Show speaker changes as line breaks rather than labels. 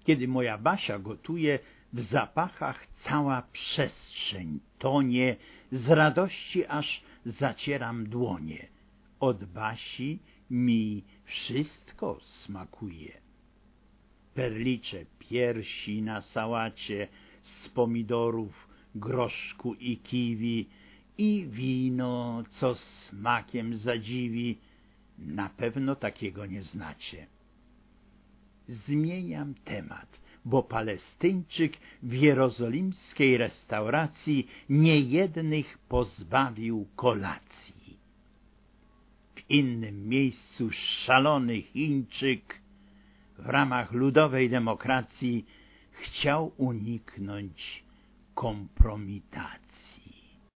Kiedy moja Basia gotuje, w zapachach cała przestrzeń tonie, z radości aż zacieram dłonie. Od Basi mi wszystko smakuje. Perlicze piersi na sałacie z pomidorów, groszku i kiwi i wino, co smakiem zadziwi, na pewno takiego nie znacie. Zmieniam temat, bo Palestyńczyk w jerozolimskiej restauracji niejednych pozbawił kolacji. W innym miejscu szalony Chińczyk w ramach ludowej demokracji chciał uniknąć kompromitacji.